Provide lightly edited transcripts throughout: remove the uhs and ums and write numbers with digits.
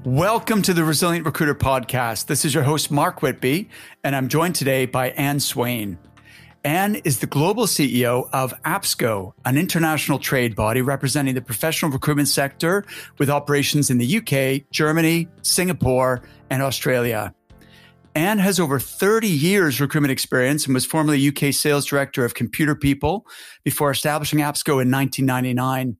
Welcome to the Resilient Recruiter Podcast. This is your host, Mark Whitby, and I'm joined today by Anne Swain. Anne is the global CEO of APSCO, an international trade body representing the professional recruitment sector with operations in the UK, Germany, Singapore, and Australia. Anne has over 30 years recruitment experience and was formerly UK sales director of Computer People before establishing APSCO in 1999.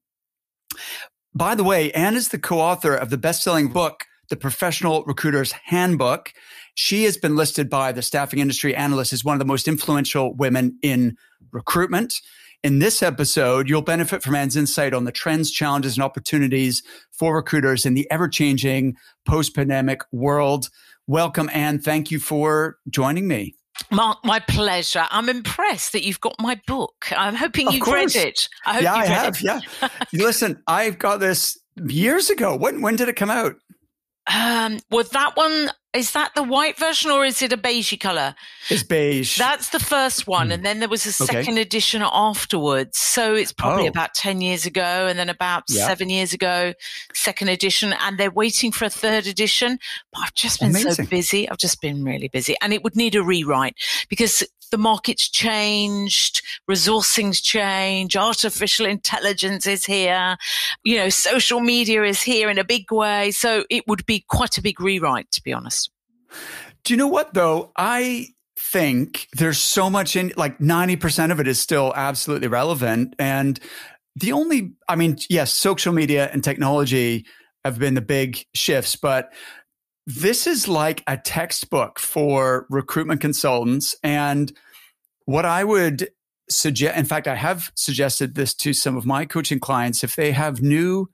By the way, Anne is the co-author of the best-selling book, The Professional Recruiter's Handbook. She has been listed by the Staffing Industry Analyst as one of the most influential women in recruitment. In this episode, you'll benefit from Anne's insight on the trends, challenges, and opportunities for recruiters in the ever-changing post-pandemic world. Welcome, Anne. Thank you for joining me. Mark, my pleasure. I'm impressed that you've got my book. I'm hoping you've read it. I have. Yeah. Listen, I got this years ago. When did it come out? Well, that one, is that the white version or is it a beigey color? It's beige. That's the first one. And then there was a second edition afterwards. So it's probably about 10 years ago and then about 7 years ago, second edition. And they're waiting for a third edition. But I've just been so busy. I've just been really busy. And it would need a rewrite because the market's changed, resourcing's changed, artificial intelligence is here, social media is here in a big way. So it would be quite a big rewrite, to be honest. Do you know what, though? I think there's so much in, like 90% of it is still absolutely relevant. And yes, social media and technology have been the big shifts, but this is like a textbook for recruitment consultants. And what I would suggest, in fact, I have suggested this to some of my coaching clients, if they have new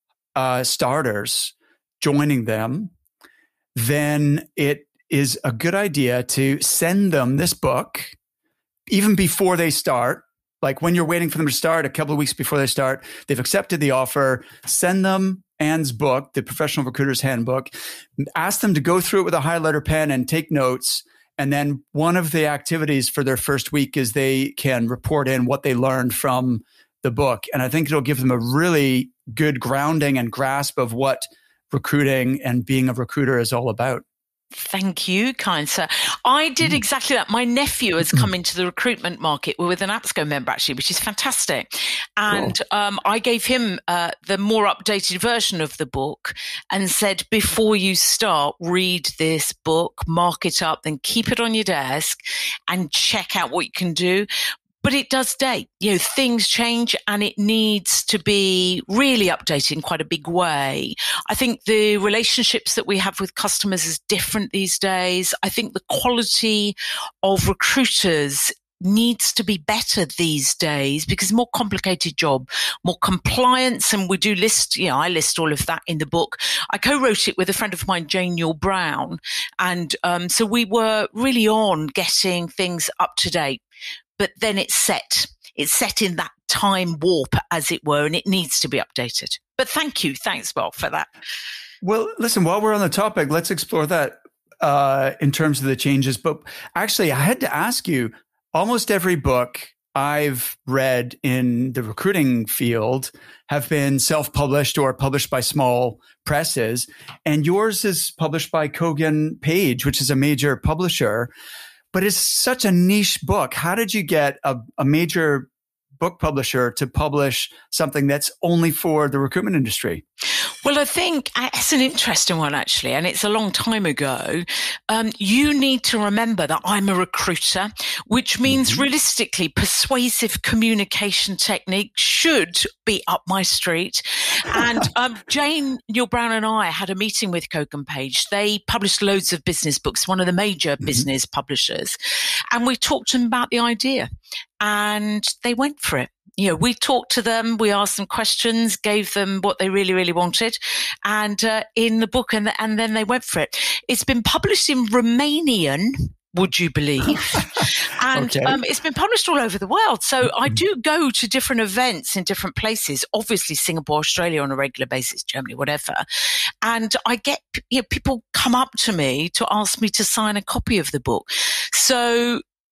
starters joining them, then it is a good idea to send them this book even before they start. Like when you're waiting for them to start, a couple of weeks before they start, they've accepted the offer, send them Anne's book, The Professional Recruiter's Handbook, ask them to go through it with a highlighter pen and take notes. And then one of the activities for their first week is they can report in what they learned from the book. And I think it'll give them a really good grounding and grasp of what recruiting and being a recruiter is all about. Thank you, kind sir. I did exactly that. My nephew has come into the recruitment market. We're with an APSCO member, actually, which is fantastic. And I gave him the more updated version of the book and said, before you start, read this book, mark it up, then keep it on your desk and check out what you can do. But it does date. Things change and it needs to be really updated in quite a big way. I think the relationships that we have with customers is different these days. I think the quality of recruiters needs to be better these days because more complicated job, more compliance. And we do list, I list all of that in the book. I co-wrote it with a friend of mine, Jane Newell-Brown. And so we were really on getting things up to date. But then it's set in that time warp, as it were, and it needs to be updated. But thanks, Bob, for that. Well, listen, while we're on the topic, let's explore that in terms of the changes. But actually, I had to ask you, almost every book I've read in the recruiting field have been self-published or published by small presses. And yours is published by Kogan Page, which is a major publisher. But it's such a niche book. How did you get a major book publisher to publish something that's only for the recruitment industry? Well, I think it's an interesting one, actually, and it's a long time ago. You need to remember that I'm a recruiter, which means realistically persuasive communication technique should be up my street. And Jane Newell-Brown and I had a meeting with Kogan Page. They published loads of business books, one of the major business publishers. And we talked to them about the idea and they went for it. We talked to them, we asked them questions, gave them what they really, really wanted, and in the book, and then they went for it. It's been published in Romanian, would you believe? And it's been published all over the world. So I do go to different events in different places, obviously Singapore, Australia on a regular basis, Germany, whatever. And I get people come up to me to ask me to sign a copy of the book. So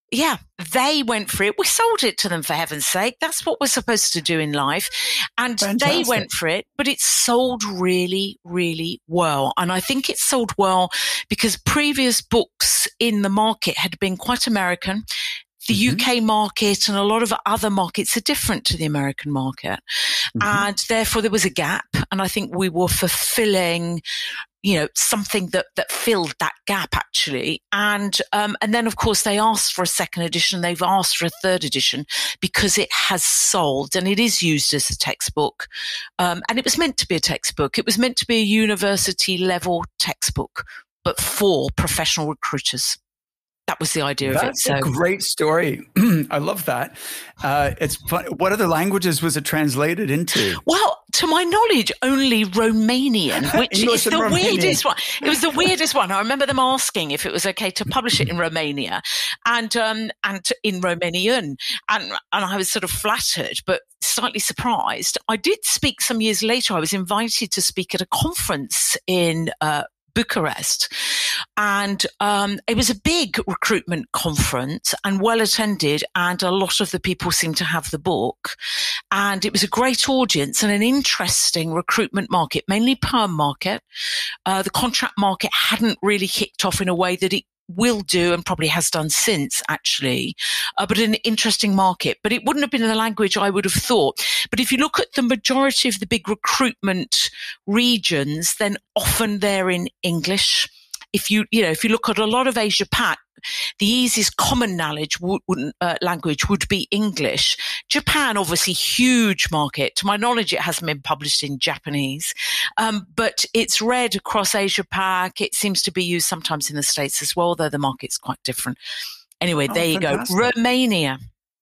Yeah, they went for it. We sold it to them, for heaven's sake. That's what we're supposed to do in life. And They went for it, but it sold really, really well. And I think it sold well because previous books in the market had been quite American. The UK market and a lot of other markets are different to the American market. And therefore there was a gap. And I think we were fulfilling, something that filled that gap actually. And then of course they asked for a second edition. They've asked for a third edition because it has sold and it is used as a textbook. And it was meant to be a textbook. It was meant to be a university level textbook, but for professional recruiters. That was the idea of it. That's a great story. I love that. It's fun. What other languages was it translated into? Well, to my knowledge, only Romanian, which is the weirdest one. It was the weirdest one. I remember them asking if it was okay to publish it in Romania and in Romanian. And I was sort of flattered, but slightly surprised. I did speak some years later. I was invited to speak at a conference in Bucharest. And it was a big recruitment conference and well attended, and a lot of the people seemed to have the book. And it was a great audience and an interesting recruitment market, mainly perm market. The contract market hadn't really kicked off in a way that it will do and probably has done since actually, but an interesting market. But it wouldn't have been in the language I would have thought. But if you look at the majority of the big recruitment regions, then often they're in English. If you look at a lot of Asia Pac, the easiest common language would be English. Japan, obviously, huge market. To my knowledge, it hasn't been published in Japanese, but it's read across Asia Pac. It seems to be used sometimes in the States as well, though the market's quite different. Anyway, there you go. Romania.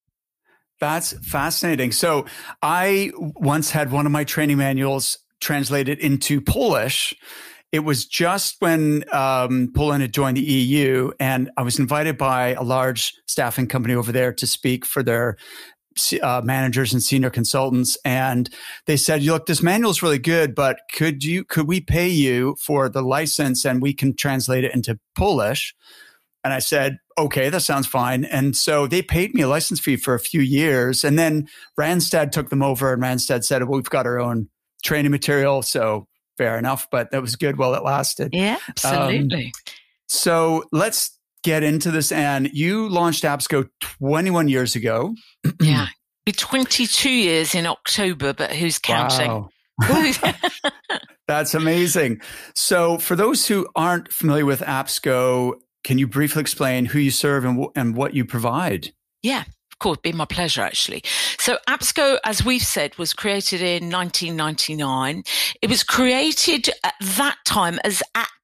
That's fascinating. So I once had one of my training manuals translated into Polish. It was just when Poland had joined the EU, and I was invited by a large staffing company over there to speak for their managers and senior consultants. And they said, look, this manual is really good, but could we pay you for the license and we can translate it into Polish? And I said, okay, that sounds fine. And so they paid me a license fee for a few years. And then Randstad took them over, and Randstad said, well, we've got our own training material. So fair enough, but that was good while it lasted. Yeah, absolutely. So let's get into this, Anne. You launched AppSco 21 years ago. Yeah, be 22 years in October, but who's counting? Wow. That's amazing. So for those who aren't familiar with AppSco, can you briefly explain who you serve and what you provide? Yeah. Of course, be my pleasure, actually. So AppSco, as we've said, was created in 1999. It was created at that time as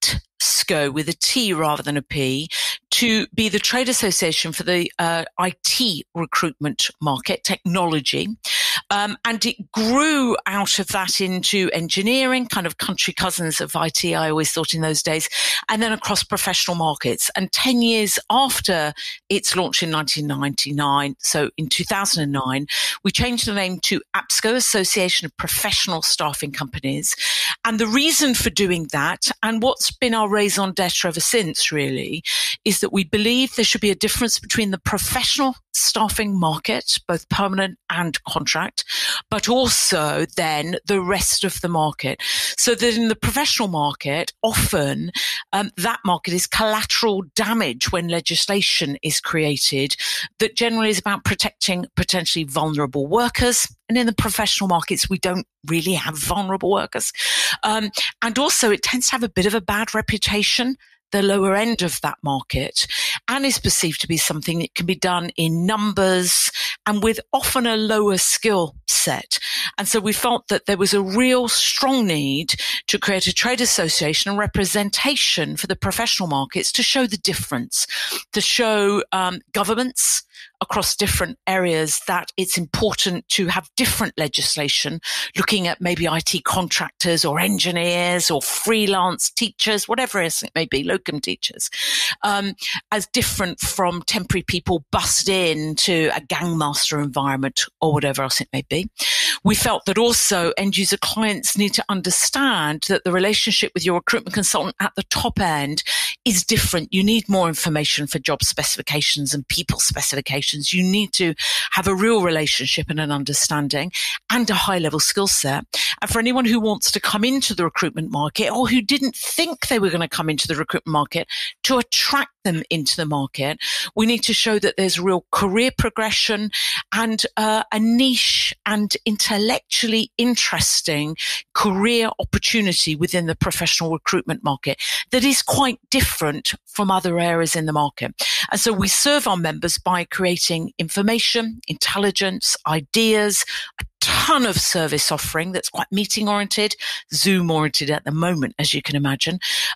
ATSCO with a T rather than a P, to be the trade association for the IT recruitment market, technology. And it grew out of that into engineering, kind of country cousins of IT, I always thought in those days, and then across professional markets. And 10 years after its launch in 1999, so in 2009, we changed the name to AppSco, Association of Professional Staffing Companies. And the reason for doing that, and what's been our raison d'etre ever since really, is that we believe there should be a difference between the professional staffing market, both permanent and contract, but also then the rest of the market. So that in the professional market, often that market is collateral damage when legislation is created that generally is about protecting potentially vulnerable workers. And in the professional markets, we don't really have vulnerable workers. And also it tends to have a bit of a bad reputation, the lower end of that market, and is perceived to be something that can be done in numbers and with often a lower skill set. And so we felt that there was a real strong need to create a trade association and representation for the professional markets to show the difference, to show governments across different areas that it's important to have different legislation, looking at maybe IT contractors or engineers or freelance teachers, whatever else it may be, locum teachers, as different from temporary people busted into a gangmaster environment or whatever else it may be. We felt that also end user clients need to understand that the relationship with your recruitment consultant at the top end is different. You need more information for job specifications and people specifications. You need to have a real relationship and an understanding and a high level skill set. And for anyone who wants to come into the recruitment market or who didn't think they were going to come into the recruitment market, to attract them into the market, we need to show that there's real career progression and a niche and intellectually interesting career opportunity within the professional recruitment market that is quite different from other areas in the market. And so we serve our members by creating information, intelligence, ideas, a ton of service offering that's quite meeting oriented, Zoom oriented at the moment, as you can imagine,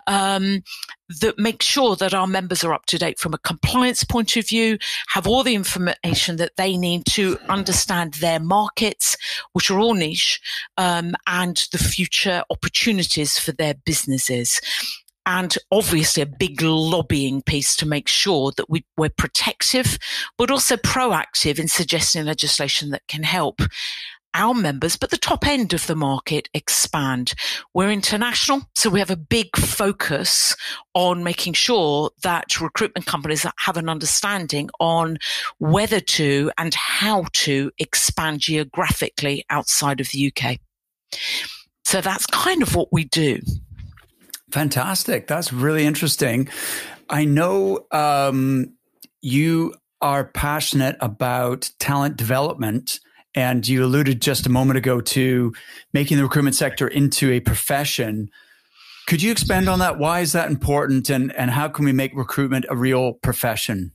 that make sure that our members are up to date from a compliance point of view, have all the information that they need to understand their markets, which are all niche, and the future opportunities for their businesses. And obviously a big lobbying piece to make sure that we're protective, but also proactive in suggesting legislation that can help our members, but the top end of the market expand. We're international, so we have a big focus on making sure that recruitment companies have an understanding on whether to and how to expand geographically outside of the UK. So that's kind of what we do. Fantastic. That's really interesting. I know you are passionate about talent development, and you alluded just a moment ago to making the recruitment sector into a profession. Could you expand on that? Why is that important, and how can we make recruitment a real profession?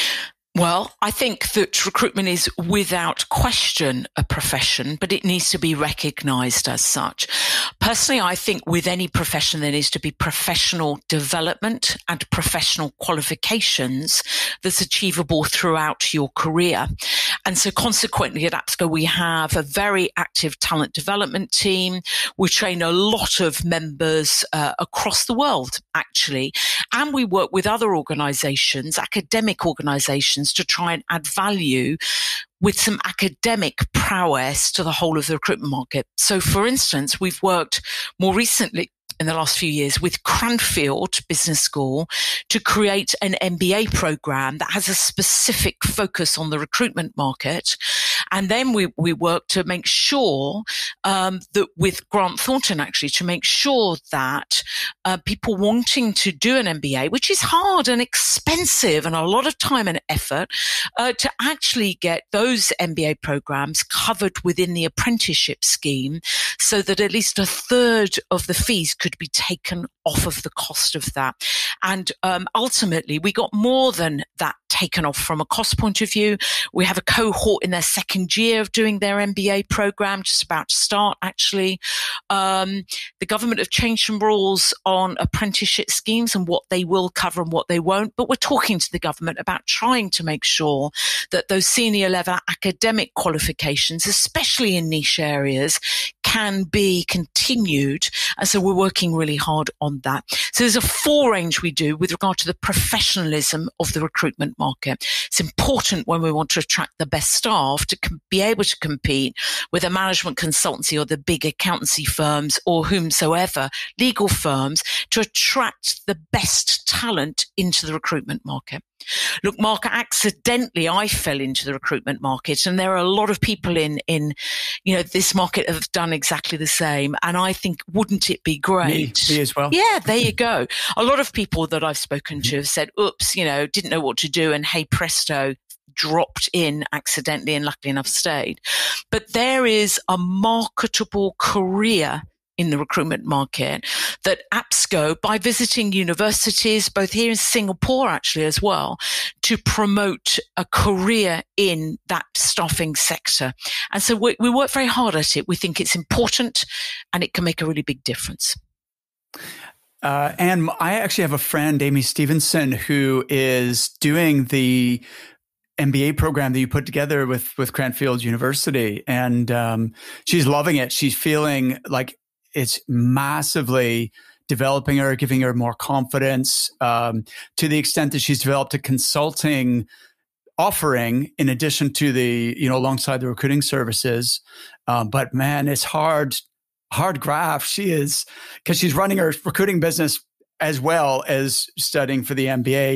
Well, I think that recruitment is without question a profession, but it needs to be recognized as such. Personally, I think with any profession, there needs to be professional development and professional qualifications that's achievable throughout your career. And so consequently at APSCO, we have a very active talent development team. We train a lot of members across the world, actually. And we work with other organizations, academic organizations, to try and add value with some academic prowess to the whole of the recruitment market. So, for instance, we've worked more recently in the last few years with Cranfield Business School to create an MBA program that has a specific focus on the recruitment market. And then we work to make sure that with Grant Thornton, actually, to make sure that people wanting to do an MBA, which is hard and expensive and a lot of time and effort, to actually get those MBA programs covered within the apprenticeship scheme so that at least a third of the fees could be taken off of the cost of that. And ultimately, we got more than that taken off from a cost point of view. We have a cohort in their second year of doing their MBA program, just about to start, actually. The government have changed some rules on apprenticeship schemes and what they will cover and what they won't. But we're talking to the government about trying to make sure that those senior level academic qualifications, especially in niche areas, can be continued. And so we're working really hard on that. So there's a full range we do with regard to the professionalism of the recruitment market. It's important when we want to attract the best staff to be able to compete with a management consultancy or the big accountancy firms or whomsoever, legal firms, to attract the best talent into the recruitment market. Look, Mark, accidentally I fell into the recruitment market, and there are a lot of people in this market have done exactly the same. And I think, wouldn't it be great? Me as well. Yeah, there you go. A lot of people that I've spoken to have said, oops, didn't know what to do, and hey presto, dropped in accidentally and luckily enough stayed. But there is a marketable career in the recruitment market that APSCO, by visiting universities, both here in Singapore actually as well, to promote a career in that staffing sector. And so we work very hard at it. We think it's important and it can make a really big difference. And I actually have a friend, Amy Stevenson, who is doing the MBA program that you put together with Cranfield University. And she's loving it. She's feeling like it's massively developing her, giving her more confidence, to the extent that she's developed a consulting offering in addition to the, alongside the recruiting services. But man, it's hard graft. She is, because she's running her recruiting business as well as studying for the MBA.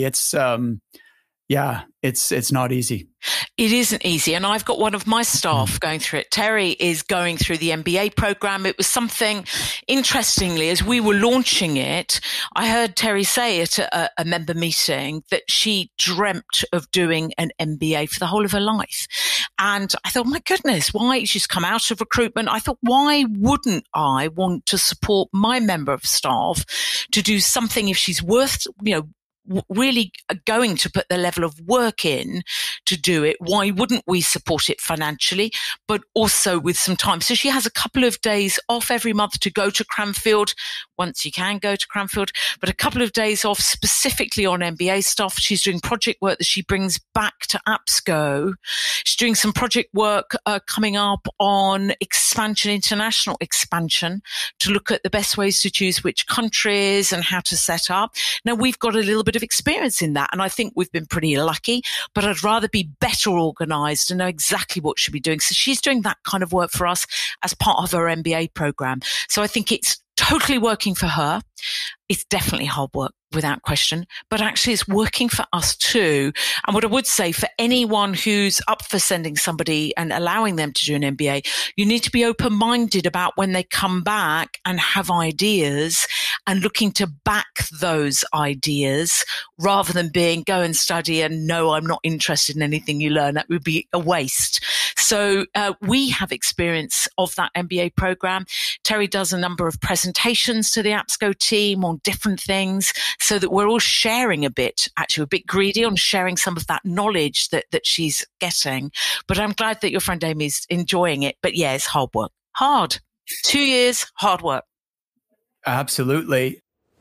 It's not easy. It isn't easy. And I've got one of my staff going through it. Terry is going through the MBA program. It was something, interestingly, as we were launching it, I heard Terry say at a member meeting that she dreamt of doing an MBA for the whole of her life. And I thought, my goodness, why? She's come out of recruitment. I thought, why wouldn't I want to support my member of staff to do something if she's worth, really going to put the level of work in to do it? Why wouldn't we support it financially, but also with some time? So she has a couple of days off every month to go to Cranfield, once you can go to Cranfield, but a couple of days off specifically on MBA stuff. She's doing project work that she brings back to APSCO. She's doing some project work coming up on international expansion, to look at the best ways to choose which countries and how to set up. Now, we've got a little bit of experience in that, and I think we've been pretty lucky, but I'd rather be better organized and know exactly what she'll be doing. So she's doing that kind of work for us as part of her MBA program. So I think it's totally working for her. It's definitely hard work, without question, but actually it's working for us too. And what I would say for anyone who's up for sending somebody and allowing them to do an MBA, you need to be open-minded about when they come back and have ideas and looking to back those ideas rather than being go and study and no, I'm not interested in anything you learn. That would be a waste. So we have experience of that MBA program. Terry does a number of presentations to the APSCO team on different things so that we're all sharing a bit, actually a bit greedy on sharing some of that knowledge that she's getting. But I'm glad that your friend Amy's enjoying it. But yeah, it's hard work. Hard. 2 years, hard work. Absolutely.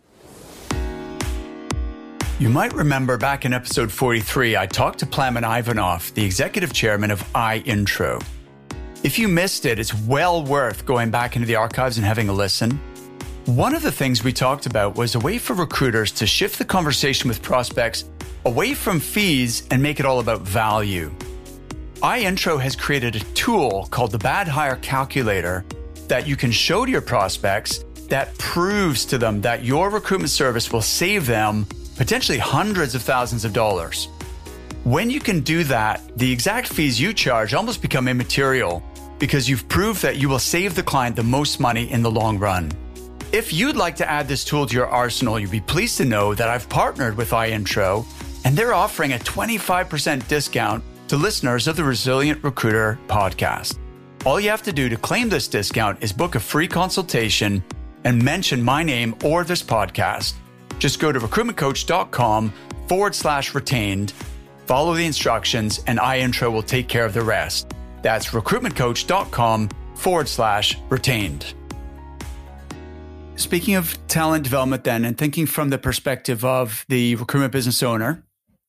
You might remember back in episode 43, I talked to Plamen Ivanov, the executive chairman of iIntro. If you missed it, it's well worth going back into the archives and having a listen. One of the things we talked about was a way for recruiters to shift the conversation with prospects away from fees and make it all about value. iIntro has created a tool called the Bad Hire Calculator that you can show to your prospects that proves to them that your recruitment service will save them potentially hundreds of thousands of dollars. When you can do that, the exact fees you charge almost become immaterial because you've proved that you will save the client the most money in the long run. If you'd like to add this tool to your arsenal, you'd be pleased to know that I've partnered with iIntro, and they're offering a 25% discount to listeners of the Resilient Recruiter podcast. All you have to do to claim this discount is book a free consultation and mention my name or this podcast. Just go to recruitmentcoach.com/retained, follow the instructions, and iIntro will take care of the rest. That's recruitmentcoach.com/retained. Speaking of talent development then, and thinking from the perspective of the recruitment business owner,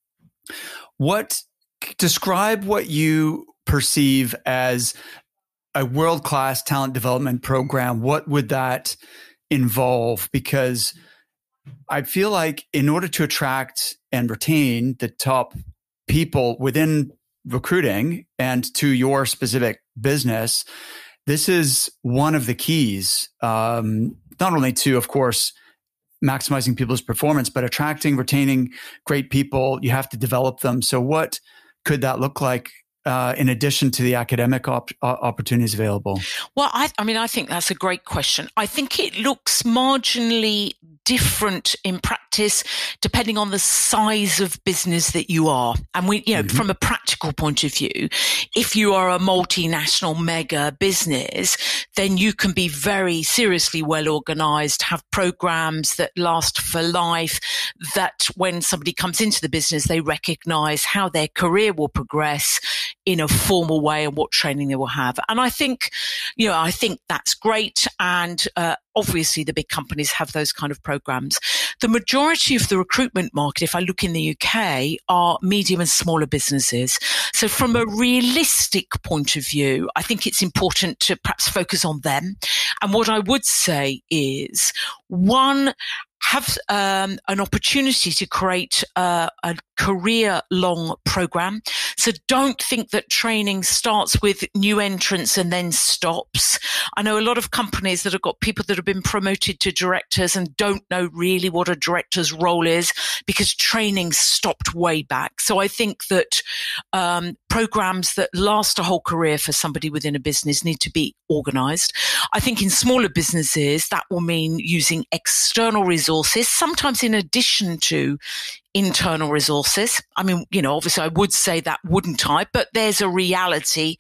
describe what you perceive as a world-class talent development program. What would that involve? Because I feel like in order to attract and retain the top people within recruiting and to your specific business, this is one of the keys, not only to, of course, maximizing people's performance, but attracting, retaining great people. You have to develop them. So what could that look like in addition to the academic opportunities available? Well, I think that's a great question. I think it looks marginally different in practice depending on the size of business that you are. And from a practical point of view, if you are a multinational mega business, then you can be very seriously well organized, have programs that last for life, that when somebody comes into the business, they recognize how their career will progress in a formal way and what training they will have. And I think that's great. And obviously the big companies have those kind of programs. The majority of the recruitment market, if I look in the UK, are medium and smaller businesses. So from a realistic point of view, I think it's important to perhaps focus on them. And what I would say is, one, have an opportunity to create a career-long program. So don't think that training starts with new entrants and then stops. I know a lot of companies that have got people that have been promoted to directors and don't know really what a director's role is because training stopped way back. So I think that programs that last a whole career for somebody within a business need to be organized. I think in smaller businesses, that will mean using external resources, sometimes in addition to internal resources. I mean, obviously I would say that, wouldn't I? But there's a reality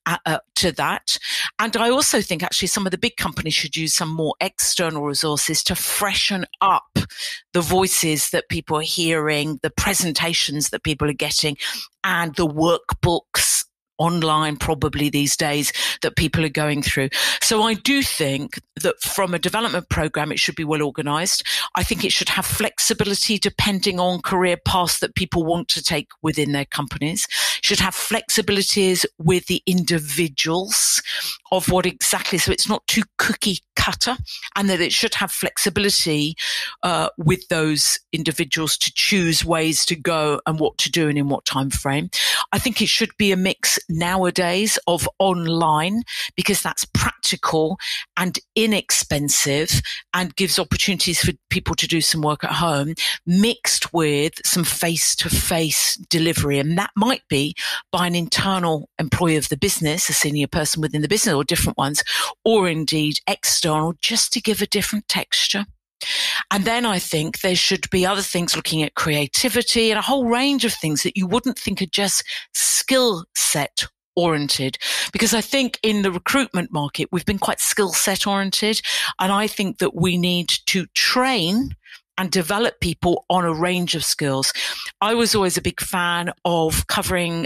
to that. And I also think actually some of the big companies should use some more external resources to freshen up the voices that people are hearing, the presentations that people are getting, and the workbooks online probably these days that people are going through. So I do think that from a development program, it should be well organized. I think it should have flexibility depending on career paths that people want to take within their companies. It should have flexibilities with the individuals of what exactly, so it's not too cookie cutter, and that it should have flexibility with those individuals to choose ways to go and what to do and in what time frame. I think it should be a mix nowadays of online, because that's practical and inexpensive and gives opportunities for people to do some work at home, mixed with some face-to-face delivery. And that might be by an internal employee of the business, a senior person within the business, or different ones, or indeed external, just to give a different texture. And then I think there should be other things, looking at creativity and a whole range of things that you wouldn't think are just skill set oriented, because I think in the recruitment market, we've been quite skill set oriented. And I think that we need to train and develop people on a range of skills. I was always a big fan of covering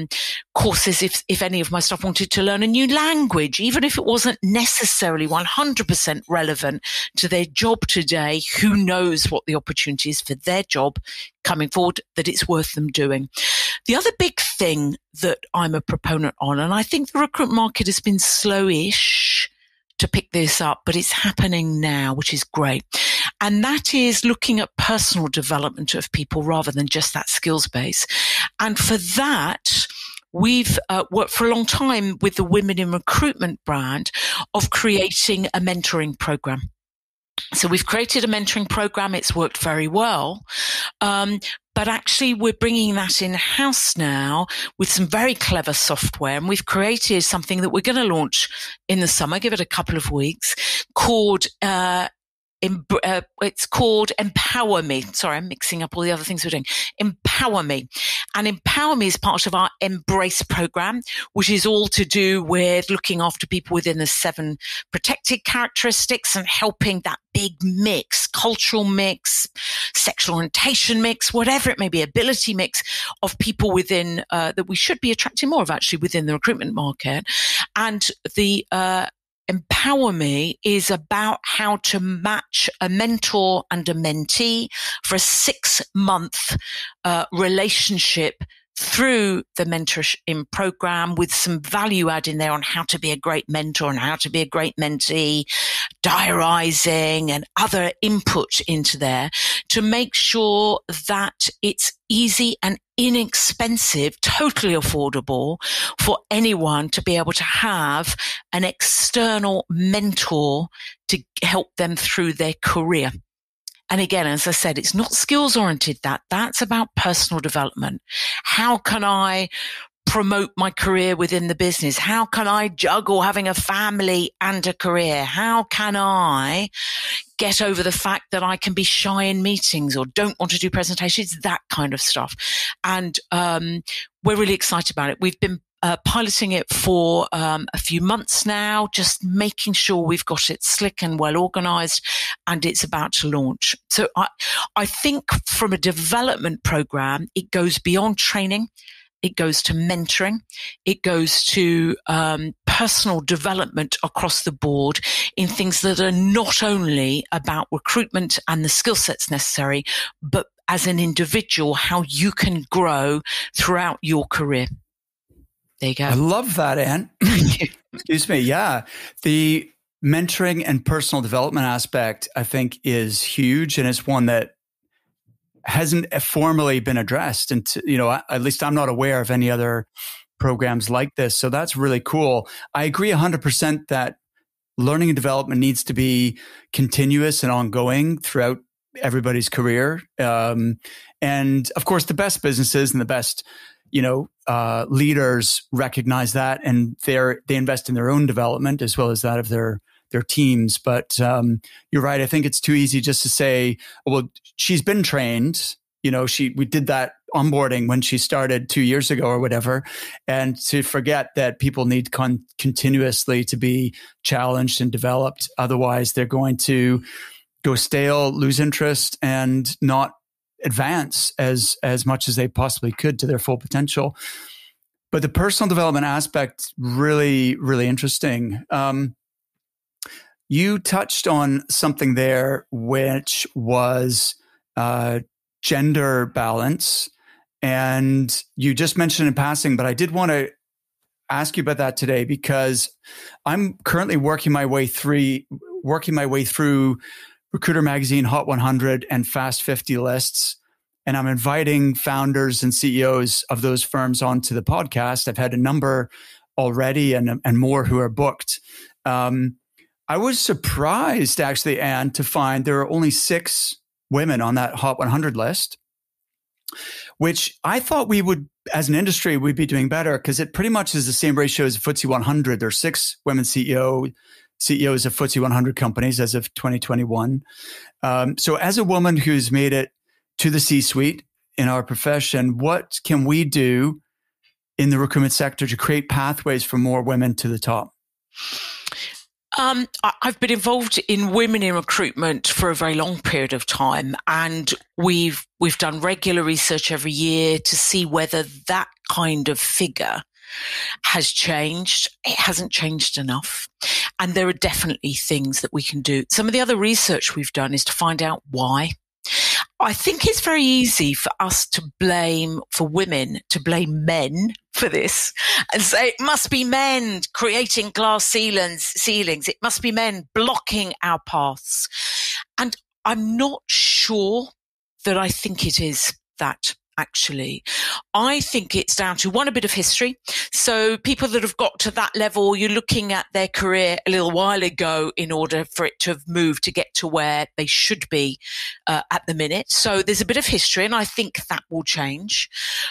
courses if any of my staff wanted to learn a new language, even if it wasn't necessarily 100% relevant to their job today. Who knows what the opportunity is for their job coming forward, that it's worth them doing. The other big thing that I'm a proponent on, and I think the recruitment market has been slowish to pick this up, but it's happening now, which is great. And that is looking at personal development of people rather than just that skills base. And for that, we've worked for a long time with the Women in Recruitment brand of creating a mentoring program. So we've created a mentoring program. It's worked very well. But actually, we're bringing that in-house now with some very clever software. And we've created something that we're going to launch in the summer, give it a couple of weeks, called it's called Empower Me. Sorry, I'm mixing up all the other things we're doing. Empower Me. And Empower Me is part of our Embrace program, which is all to do with looking after people within the 7 protected characteristics and helping that big mix, cultural mix, sexual orientation mix, whatever it may be, ability mix of people within that we should be attracting more of actually within the recruitment market. And the Empower Me is about how to match a mentor and a mentee for a 6-month relationship through the mentoring program, with some value add in there on how to be a great mentor and how to be a great mentee, diarising and other input into there to make sure that it's easy and inexpensive, totally affordable for anyone to be able to have an external mentor to help them through their career. And again, as I said, it's not skills oriented. That's about personal development. How can I promote my career within the business? How can I juggle having a family and a career? How can I get over the fact that I can be shy in meetings or don't want to do presentations? That kind of stuff. And we're really excited about it. We've been piloting it for a few months now, just making sure we've got it slick and well organized, and it's about to launch. So I think from a development program, it goes beyond training. It goes to mentoring. It goes to personal development across the board in things that are not only about recruitment and the skill sets necessary, but as an individual, how you can grow throughout your career. There you go. I love that, Anne. Excuse me. Yeah. The mentoring and personal development aspect, I think, is huge, and it's one that hasn't formally been addressed. And at least I'm not aware of any other programs like this. So that's really cool. I agree 100% that learning and development needs to be continuous and ongoing throughout everybody's career. And of course, the best businesses and the best, leaders recognize that, and they invest in their own development as well as that of their teams. But you're right. I think it's too easy just to say, well, she's been trained. We did that onboarding when she started 2 years ago or whatever, and to forget that people need continuously to be challenged and developed. Otherwise, they're going to go stale, lose interest, and not advance as much as they possibly could to their full potential. But the personal development aspect, really, really interesting. You touched on something there, which was gender balance. And you just mentioned in passing, but I did want to ask you about that today, because I'm currently working my way through Recruiter Magazine Hot 100 and Fast 50 lists. And I'm inviting founders and CEOs of those firms onto the podcast. I've had a number already and more who are booked. I was surprised, actually, Anne, to find there are only 6 women on that Hot 100 list, which I thought we would, as an industry, we'd be doing better, because it pretty much is the same ratio as FTSE 100. There are 6 women CEOs of FTSE 100 companies as of 2021. So as a woman who's made it to the C-suite in our profession, what can we do in the recruitment sector to create pathways for more women to the top? I've been involved in women in recruitment for a very long period of time, and we've done regular research every year to see whether that kind of figure has changed. It hasn't changed enough, and there are definitely things that we can do. Some of the other research we've done is to find out why. I think it's very easy for us to blame men for this and say it must be men creating glass ceilings. It must be men blocking our paths. And I'm not sure that I think it is that. Actually, I think it's down to a bit of history. So people that have got to that level, you're looking at their career a little while ago in order for it to have moved to get to where they should be at the minute. So there's a bit of history, and I think that will change.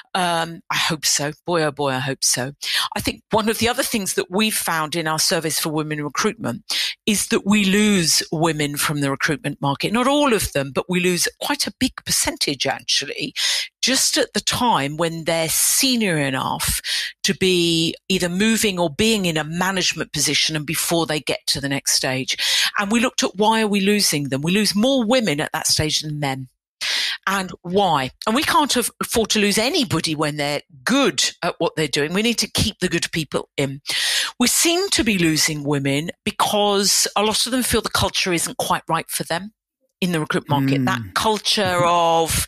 I hope so. Boy, oh boy, I hope so. I think one of the other things that we've found in our service for women in recruitment is that we lose women from the recruitment market. Not all of them, but we lose quite a big percentage, actually, just at the time when they're senior enough to be either moving or being in a management position and before they get to the next stage. And we looked at why are we losing them? We lose more women at that stage than men. And why? And we can't afford to lose anybody when they're good at what they're doing. We need to keep the good people in. We seem to be losing women because a lot of them feel the culture isn't quite right for them in the recruitment market. That culture of,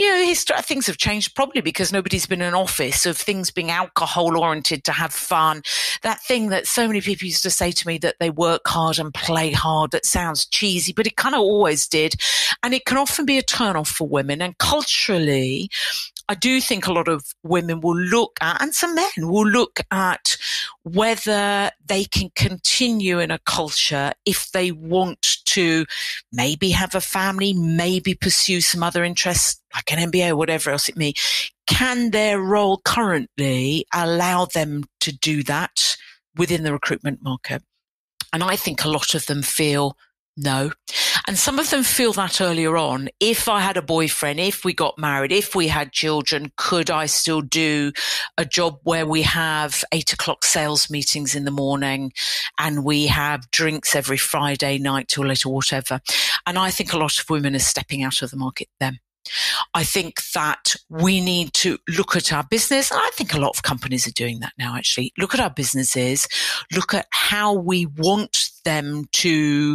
things have changed probably because nobody's been in an office, of things being alcohol oriented to have fun. That thing that so many people used to say to me, that they work hard and play hard, that sounds cheesy, but it kind of always did. And it can often be a turn-off for women. And culturally, I do think a lot of women will look at, and some men will look at, whether they can continue in a culture if they want to maybe have a family, maybe pursue some other interests like an MBA or whatever else it may. Can their role currently allow them to do that within the recruitment market? And I think a lot of them feel no. And some of them feel that earlier on. If I had a boyfriend, if we got married, if we had children, could I still do a job where we have 8:00 sales meetings in the morning and we have drinks every Friday night till later, whatever? And I think a lot of women are stepping out of the market then. I think that we need to look at our business. And I think a lot of companies are doing that now, actually. Look at our businesses, look at how we want them to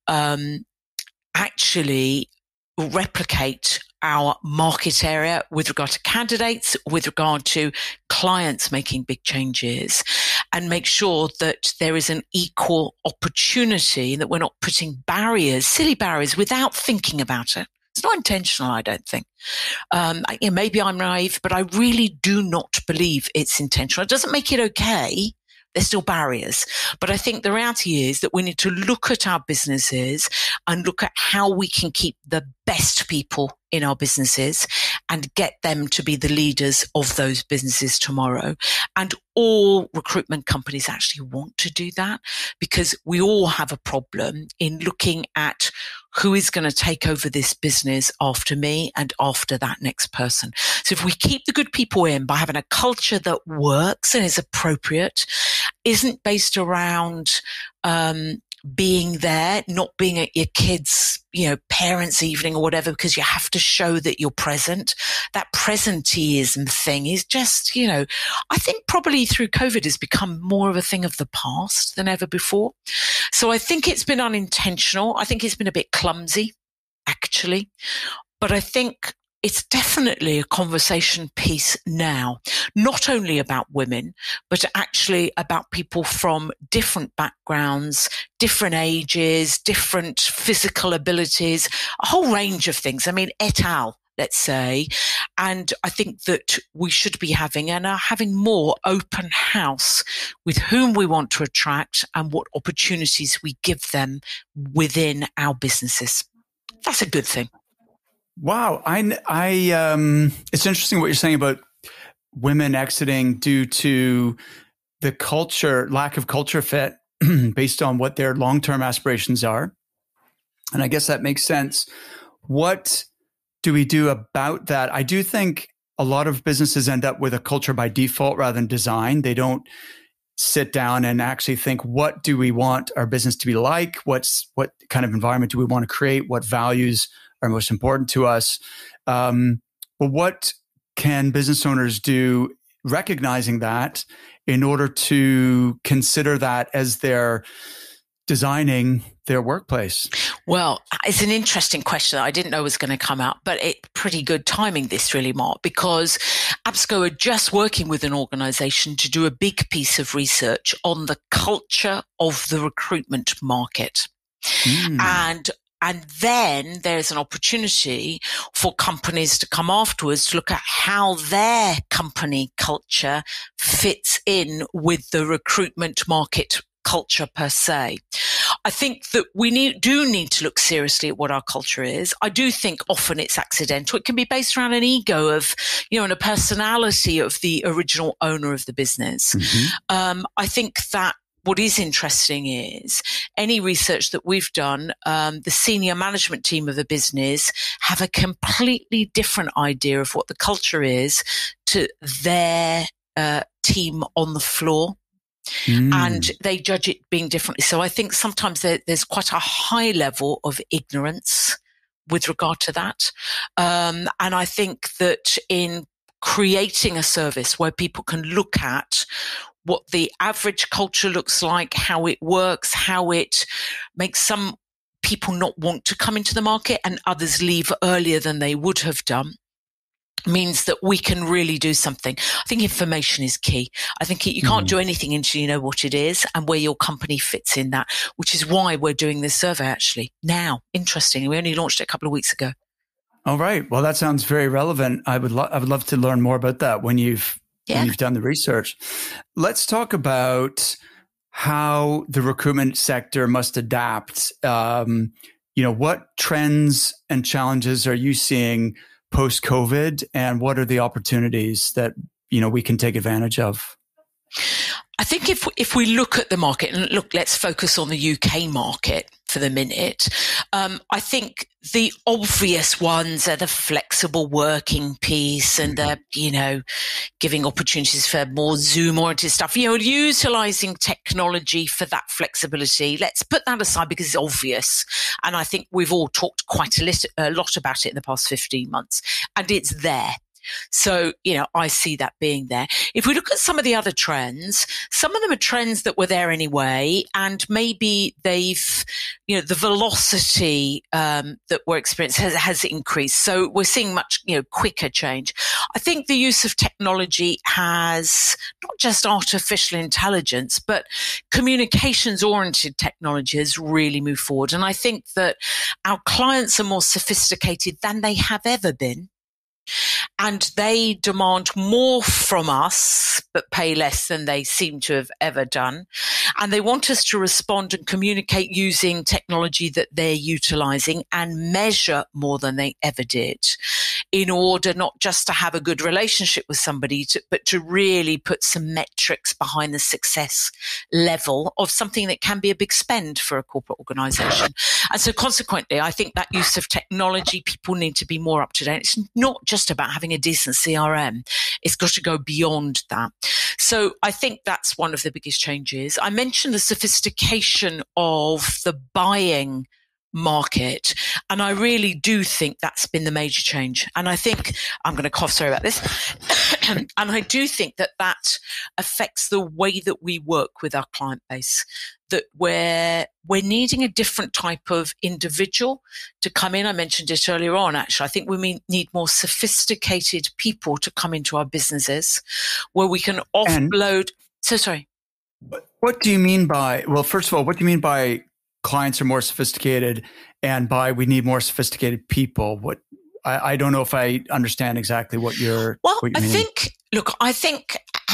actually replicate our market area with regard to candidates, with regard to clients making big changes. and make sure that there is an equal opportunity, that we're not putting barriers, silly barriers, without thinking about it. It's not intentional, I don't think. Maybe I'm naive, but I really do not believe it's intentional. It doesn't make it okay. There's still barriers. But I think the reality is that we need to look at our businesses and look at how we can keep the best people in our businesses and get them to be the leaders of those businesses tomorrow. And all recruitment companies actually want to do that, because we all have a problem in looking at who is going to take over this business after me and after that next person. So if we keep the good people in by having a culture that works and is appropriate, isn't based around being there, not being at your kids', parents' evening or whatever, because you have to show that you're present. That presenteeism thing is just, I think probably through COVID has become more of a thing of the past than ever before. So I think it's been unintentional. I think it's been a bit clumsy, actually. But I think it's definitely a conversation piece now, not only about women, but actually about people from different backgrounds, different ages, different physical abilities, a whole range of things. I mean, et al., let's say. And I think that we should be having and are having more open house with whom we want to attract and what opportunities we give them within our businesses. That's a good thing. Wow. It's interesting what you're saying about women exiting due to the lack of culture fit based on what their long-term aspirations are. And I guess that makes sense. What do we do about that? I do think a lot of businesses end up with a culture by default rather than design. They don't sit down and actually think, what do we want our business to be like? What kind of environment do we want to create? What values are most important to us? But what can business owners do recognizing that in order to consider that as they're designing their workplace? Well, it's an interesting question that I didn't know was going to come out, but it's pretty good timing this really, Mark, because APSCO are just working with an organization to do a big piece of research on the culture of the recruitment market. And then there's an opportunity for companies to come afterwards to look at how their company culture fits in with the recruitment market culture per se. I think that we do need to look seriously at what our culture is. I do think often it's accidental. It can be based around an ego of, and a personality of the original owner of the business. Mm-hmm. I think that what is interesting is any research that we've done, the senior management team of the business have a completely different idea of what the culture is to their team on the floor. And they judge it being differently. So I think sometimes there's quite a high level of ignorance with regard to that. And I think that in creating a service where people can look at what the average culture looks like, how it works, how it makes some people not want to come into the market and others leave earlier than they would have done, means that we can really do something. I think information is key. I think you can't do anything until you know what it is and where your company fits in that, which is why we're doing this survey actually now. Interesting. We only launched it a couple of weeks ago. All right. Well, that sounds very relevant. I would love to learn more about that when you've done the research. Let's talk about how the recruitment sector must adapt. What trends and challenges are you seeing post-COVID, and what are the opportunities that we can take advantage of? I think if we look at the market, and let's focus on the UK market for the minute. I think the obvious ones are the flexible working piece and the, giving opportunities for more Zoom-oriented stuff, utilizing technology for that flexibility. Let's put that aside because it's obvious. And I think we've all talked quite a lot about it in the past 15 months, and it's there. So, I see that being there. If we look at some of the other trends, some of them are trends that were there anyway, and maybe they've, the velocity that we're experiencing has increased. So we're seeing much, quicker change. I think the use of technology has not just artificial intelligence, but communications-oriented technology has really moved forward. And I think that our clients are more sophisticated than they have ever been. And they demand more from us, but pay less than they seem to have ever done. And they want us to respond and communicate using technology that they're utilizing and measure more than they ever did, in order not just to have a good relationship with somebody, but to really put some metrics behind the success level of something that can be a big spend for a corporate organization. And so consequently, I think that use of technology, people need to be more up to date. It's not just about having a decent CRM. It's got to go beyond that. So I think that's one of the biggest changes. I mentioned the sophistication of the buying market, and I really do think that's been the major change. And I think, I'm going to cough, sorry about this, and I do think that affects the way that we work with our client base, that we're needing a different type of individual to come in. I mentioned it earlier on, actually. I think we need more sophisticated people to come into our businesses where we can offload. What do you mean by, well, first of all, what do you mean by clients are more sophisticated and by we need more sophisticated people? I don't know if I understand exactly what you're meaning. I think,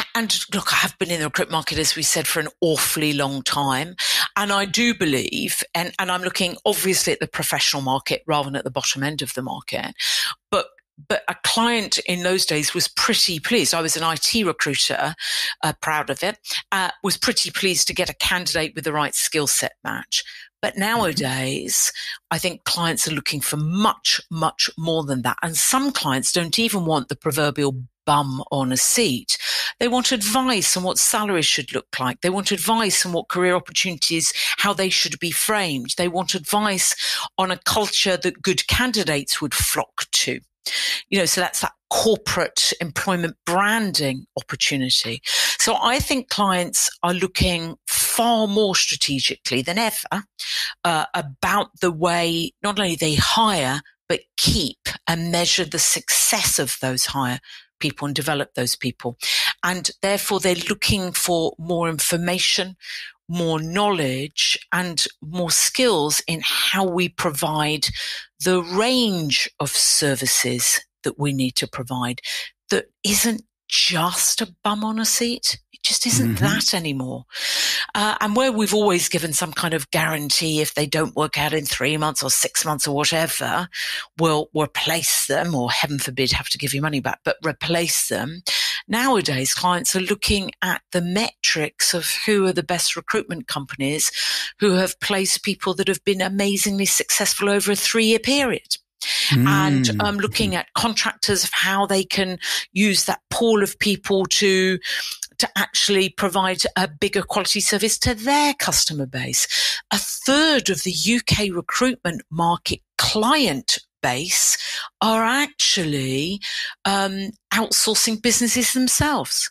I have been in the recruitment market, as we said, for an awfully long time. And I do believe, and I'm looking obviously at the professional market rather than at the bottom end of the market, but a client in those days was pretty pleased. I was an IT recruiter, proud of it, was pretty pleased to get a candidate with the right skill set match. But nowadays, I think clients are looking for much, much more than that. And some clients don't even want the proverbial bum on a seat. They want advice on what salaries should look like. They want advice on what career opportunities, how they should be framed. They want advice on a culture that good candidates would flock to. So that's that corporate employment branding opportunity. So I think clients are looking far more strategically than ever about the way not only they hire, but keep and measure the success of those hire people and develop those people. And therefore, they're looking for more information, more knowledge, and more skills in how we provide the range of services that we need to provide that isn't just a bum on a seat. It just isn't that anymore. And where we've always given some kind of guarantee, if they don't work out in 3 months or 6 months or whatever, we'll replace them, or heaven forbid have to give you money back, but replace them. Nowadays, clients are looking at the metrics of who are the best recruitment companies who have placed people that have been amazingly successful over a 3-year period. And looking at contractors, of how they can use that pool of people to actually provide a bigger quality service to their customer base. A third of the UK recruitment market client base are actually outsourcing businesses themselves.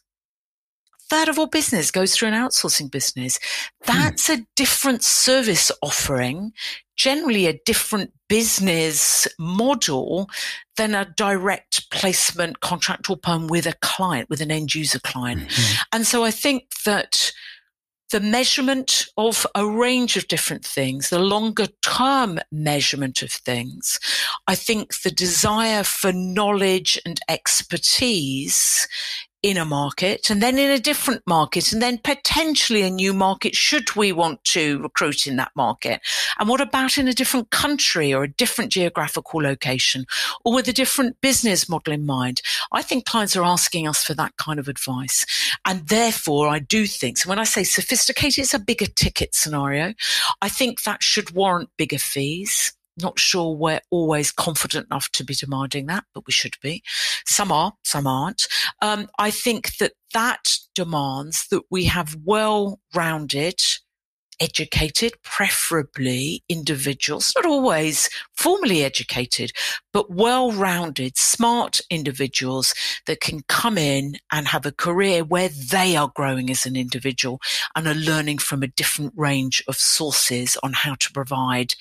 A third of all business goes through an outsourcing business. That's a different service offering, generally a different business model than a direct placement contract or perm with a client, with an end user client. And so I think that the measurement of a range of different things, the longer term measurement of things, I think the desire for knowledge and expertise in a market, and then in a different market, and then potentially a new market should we want to recruit in that market. And what about in a different country or a different geographical location, or with a different business model in mind? I think clients are asking us for that kind of advice. And therefore, I do think, so when I say sophisticated, it's a bigger ticket scenario. I think that should warrant bigger fees. Not sure we're always confident enough to be demanding that, but we should be. Some are, some aren't. I think that demands that we have well-rounded, educated, preferably individuals, not always formally educated, but well-rounded, smart individuals that can come in and have a career where they are growing as an individual and are learning from a different range of sources on how to provide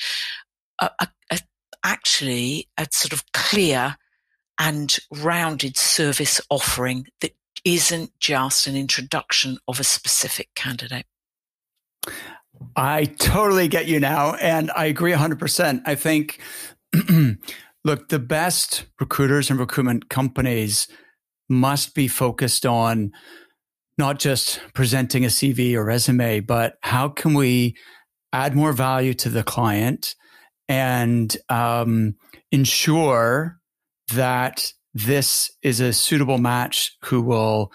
actually a sort of clear and rounded service offering that isn't just an introduction of a specific candidate. I totally get you now. And I agree 100%. I think, look, the best recruiters and recruitment companies must be focused on not just presenting a CV or resume, but how can we add more value to the client and ensure that this is a suitable match who will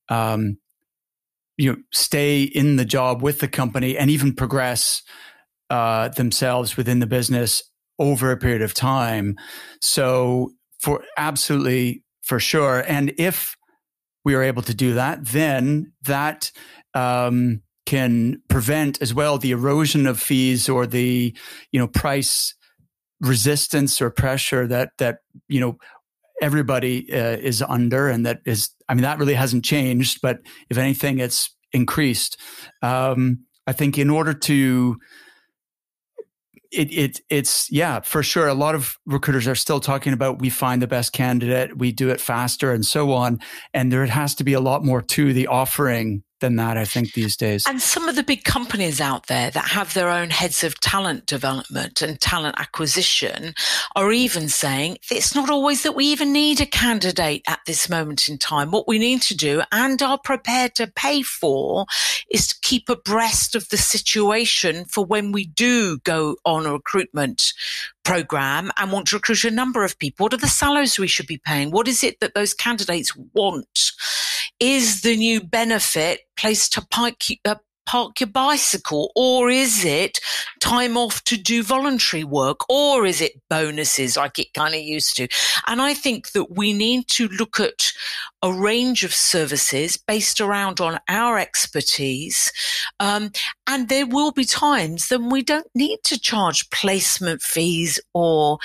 stay in the job with the company and even progress themselves within the business over a period of time. So for sure. And if we are able to do that, then that can prevent as well the erosion of fees or the, price resistance or pressure that everybody is under, and that really hasn't changed, but if anything, it's increased. I think in order to, it's for sure. A lot of recruiters are still talking about, we find the best candidate, we do it faster and so on. And there has to be a lot more to the offering than that, I think, these days. And some of the big companies out there that have their own heads of talent development and talent acquisition are even saying it's not always that we even need a candidate at this moment in time. What we need to do and are prepared to pay for is to keep abreast of the situation for when we do go on a recruitment program and want to recruit a number of people. What are the salaries we should be paying? What is it that those candidates want? Is the new benefit place to park your bicycle, or is it time off to do voluntary work, or is it bonuses like it kind of used to? And I think that we need to look at a range of services based around on our expertise. And there will be times then we don't need to charge placement fees or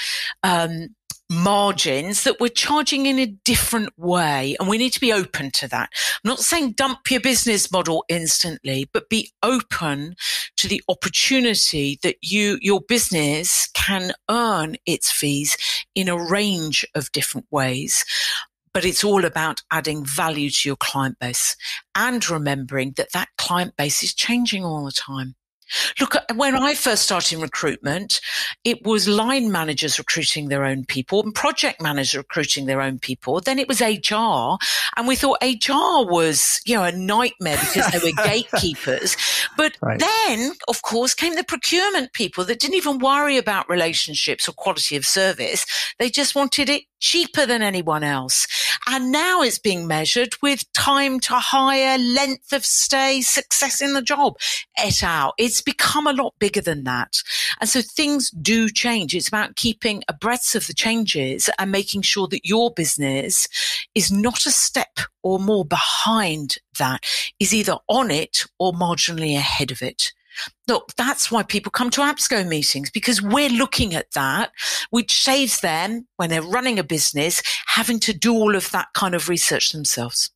margins, that we're charging in a different way, and we need to be open to that. I'm not saying dump your business model instantly, but be open to the opportunity that your business can earn its fees in a range of different ways. But it's all about adding value to your client base and remembering that that client base is changing all the time. Look, when I first started in recruitment, it was line managers recruiting their own people and project managers recruiting their own people. Then it was HR, and we thought HR was, a nightmare because they were gatekeepers. But then, of course, came the procurement people that didn't even worry about relationships or quality of service. They just wanted it cheaper than anyone else. And now it's being measured with time to hire, length of stay, success in the job, et al. It's become a lot bigger than that. And so things do change. It's about keeping abreast of the changes and making sure that your business is not a step or more behind that, is either on it or marginally ahead of it. Look, that's why people come to APSCO meetings, because we're looking at that, which saves them, when they're running a business, having to do all of that kind of research themselves.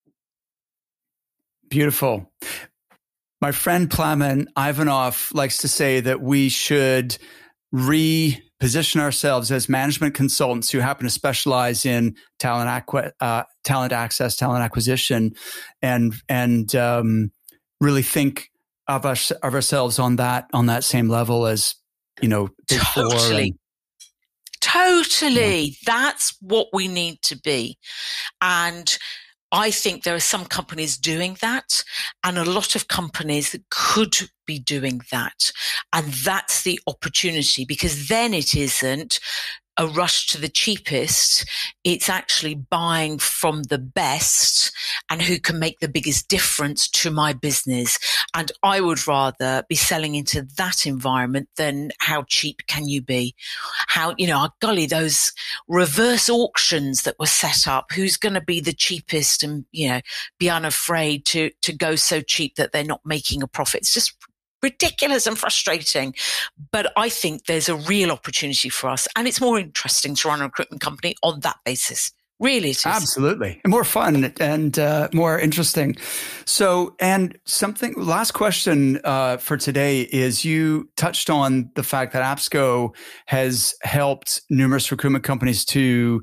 Beautiful. My friend Plamen Ivanov likes to say that we should reposition ourselves as management consultants who happen to specialize in talent access, talent acquisition, and really think of ourselves on that same level as, Big Four. Totally. Yeah. That's what we need to be. And I think there are some companies doing that, and a lot of companies that could be doing that. And that's the opportunity, because then it isn't a rush to the cheapest. It's actually buying from the best and who can make the biggest difference to my business. And I would rather be selling into that environment than how cheap can you be? How, golly, those reverse auctions that were set up, who's going to be the cheapest and, be unafraid to go so cheap that they're not making a profit. It's just ridiculous and frustrating. But I think there's a real opportunity for us, and it's more interesting to run a recruitment company on that basis. Really, it is. Absolutely. And more fun and more interesting. So, and last question for today is, you touched on the fact that AppsGo has helped numerous recruitment companies to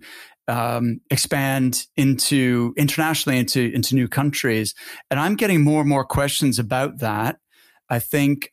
expand internationally into new countries. And I'm getting more and more questions about that. I think,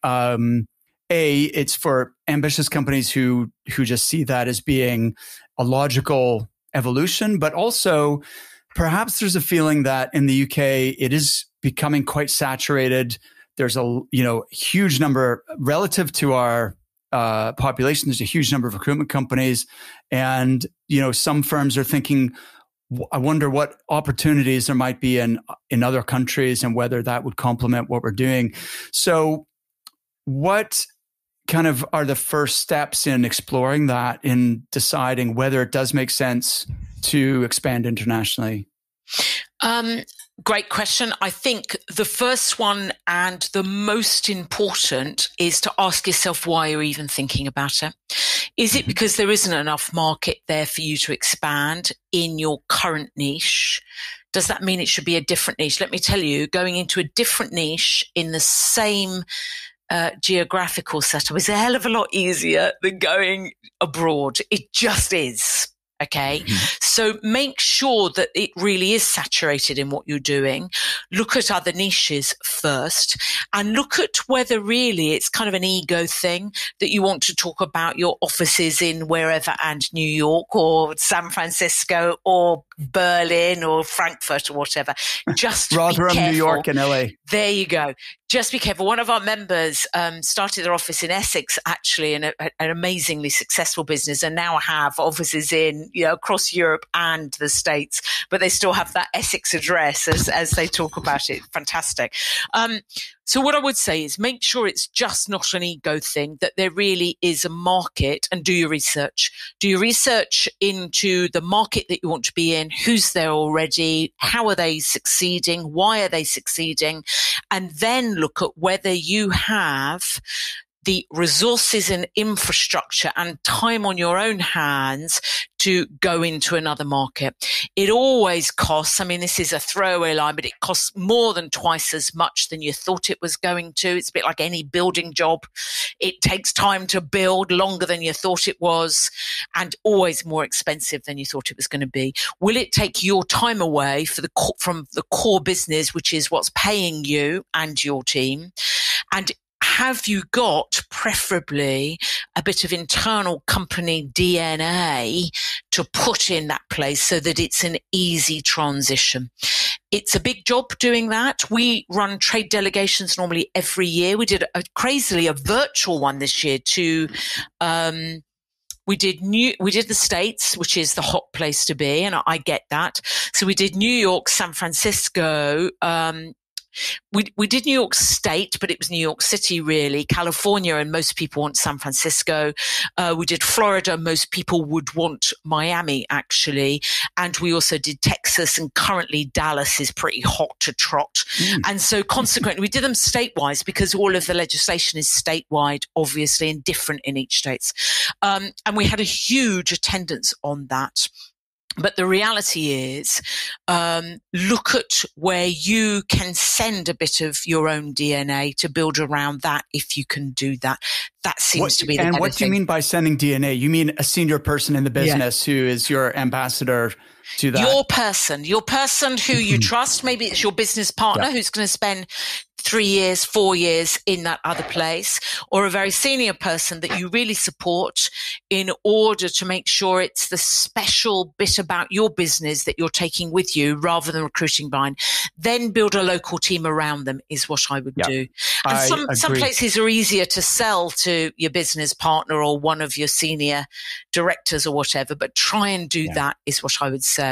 it's for ambitious companies who just see that as being a logical evolution, but also perhaps there's a feeling that in the UK it is becoming quite saturated. There's a huge number relative to our population. There's a huge number of recruitment companies, and some firms are thinking, I wonder what opportunities there might be in other countries and whether that would complement what we're doing. So, what kind of are the first steps in exploring that, in deciding whether it does make sense to expand internationally? Great question. I think the first one and the most important is to ask yourself why you're even thinking about it. Is it because there isn't enough market there for you to expand in your current niche? Does that mean it should be a different niche? Let me tell you, going into a different niche in the same geographical setup is a hell of a lot easier than going abroad. It just is. Okay. Mm-hmm. So make sure that it really is saturated in what you're doing. Look at other niches first, and look at whether really it's kind of an ego thing that you want to talk about your offices in wherever, and New York or San Francisco or Berlin or Frankfurt or whatever. Just Rotherham, New York and LA. There you go. Just be careful. One of our members started their office in Essex, actually, in an amazingly successful business, and now have offices in across Europe and the States, but they still have that Essex address as they talk about it. Fantastic. So what I would say is make sure it's just not an ego thing, that there really is a market, and do your research. Do your research into the market that you want to be in, who's there already, how are they succeeding, why are they succeeding, and then look at whether you have the resources and infrastructure and time on your own hands to go into another market. It always costs, this is a throwaway line, but it costs more than twice as much than you thought it was going to. It's a bit like any building job. It takes time to build, longer than you thought it was, and always more expensive than you thought it was going to be. Will it take your time away from the core business, which is what's paying you and your team? And have you got preferably a bit of internal company DNA to put in that place so that it's an easy transition? It's a big job doing that. We run trade delegations normally every year. We did crazily a virtual one this year to we did the States, which is the hot place to be, and I get that. So we did New York, San Francisco, we did New York State, but it was New York City, really. California, and most people want San Francisco. We did Florida. Most people would want Miami, actually. And we also did Texas, and currently Dallas is pretty hot to trot. And so consequently, we did them state-wise because all of the legislation is statewide, obviously, and different in each state. And we had a huge attendance on that. But the reality is, look at where you can send a bit of your own DNA to build around that, if you can do that. That seems to be the And what do you thing. mean by sending DNA? You mean a senior person in the business who is your ambassador to that? Your person who you trust. Maybe it's your business partner who's going to spend 3 years, 4 years in that other place, or a very senior person that you really support in order to make sure it's the special bit about your business that you're taking with you rather than recruiting behind. Then build a local team around them is what I would do. And some places are easier to sell to your business partner or one of your senior directors or whatever, but try and do that is what I would say.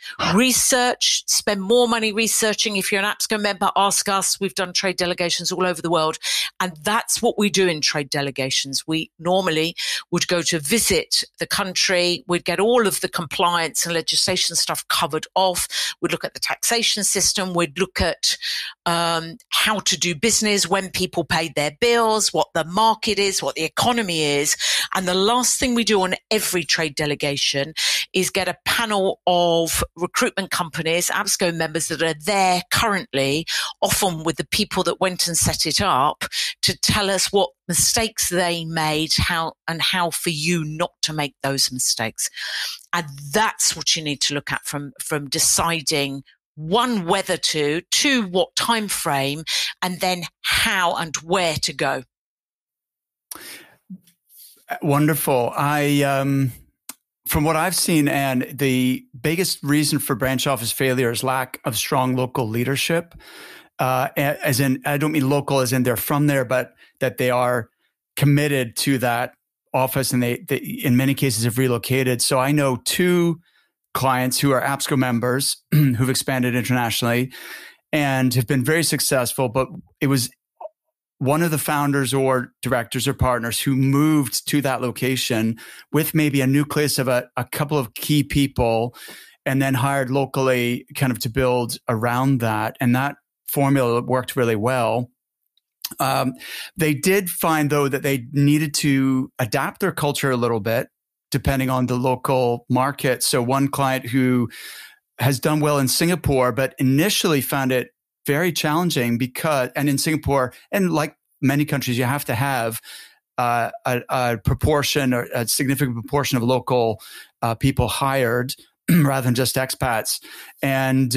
Research, spend more money researching. If you're an APSCO member, ask us. We've done trade delegations all over the world. And that's what we do in trade delegations. We normally would go to visit the country. We'd get all of the compliance and legislation stuff covered off. We'd look at the taxation system. We'd look at how to do business, when people paid their bills, what the market is, what the economy is. And the last thing we do on every trade delegation is get a panel of recruitment companies, APSCO members that are there currently, often with the people that went and set it up, to tell us what mistakes they made, how for you not to make those mistakes. And that's what you need to look at from deciding, one, whether to, two, what time frame, and then how and where to go. Wonderful. From what I've seen, and the biggest reason for branch office failure is lack of strong local leadership. As in, I don't mean local as in they're from there, but that they are committed to that office, and they in many cases have relocated. So I know two clients who are APSCO members who've expanded internationally and have been very successful, but it was one of the founders or directors or partners who moved to that location with maybe a nucleus of a couple of key people, and then hired locally kind of to build around that. And that formula worked really well. They did find, though, that they needed to adapt their culture a little bit depending on the local market. So one client who has done well in Singapore, but initially found it very challenging and in Singapore, and like many countries, you have to have a proportion or a significant proportion of local people hired rather than just expats. And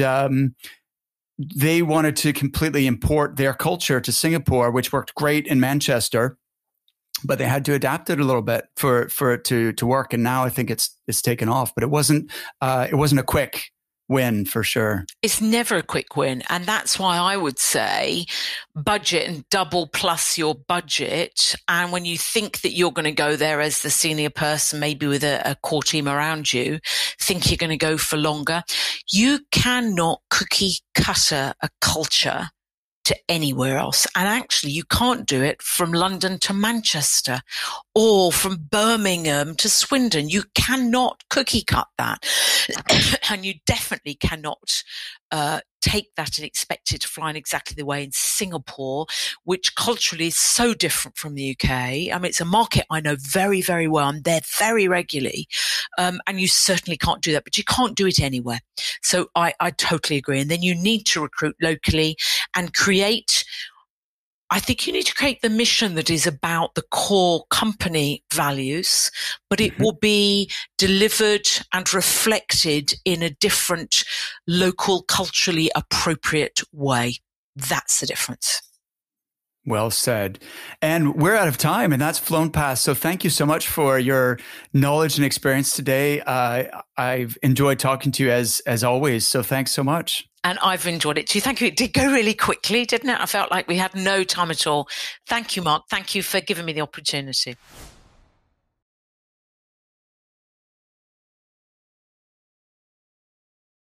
they wanted to completely import their culture to Singapore, which worked great in Manchester, but they had to adapt it a little bit for it to work. And now I think it's taken off, but it wasn't a quick win for sure. It's never a quick win. And that's why I would say budget and double plus your budget. And when you think that you're going to go there as the senior person, maybe with a core team around you, think you're going to go for longer. You cannot cookie cutter a culture to anywhere else. And actually, you can't do it from London to Manchester or from Birmingham to Swindon. You cannot cookie cut that. And you definitely cannot take that and expect it to fly in exactly the way in Singapore, which culturally is so different from the UK. I mean, it's a market I know very, very well. I'm there very regularly. And you certainly can't do that, but you can't do it anywhere. So I totally agree. And then you need to recruit locally and I think you need to create the mission that is about the core company values, but it will be delivered and reflected in a different, local, culturally appropriate way. That's the difference. Well said. And we're out of time, and that's flown past. So thank you so much for your knowledge and experience today. I've enjoyed talking to you as always. So thanks so much. And I've enjoyed it too. Thank you. It did go really quickly, didn't it? I felt like we had no time at all. Thank you, Mark. Thank you for giving me the opportunity.